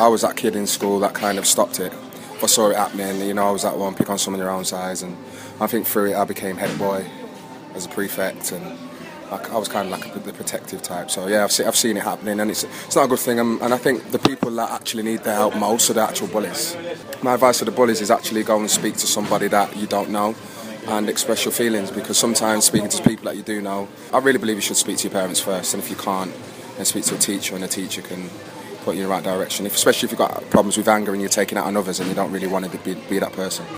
I was that kid in school that kind of stopped it. If I saw it happening, you know, I was that one, pick on someone your own size, and I think through it I became head boy as a prefect, and I was kind of like the protective type. So yeah, I've seen it happening, and it's not a good thing. And I think the people that actually need their help most are the actual bullies. My advice to the bullies is actually go and speak to somebody that you don't know and express your feelings, because sometimes speaking to people that you do know, I really believe you should speak to your parents first, and if you can't, then speak to a teacher, and a teacher can put you in the right direction, especially if you've got problems with anger and you're taking out on others and you don't really want to be that person.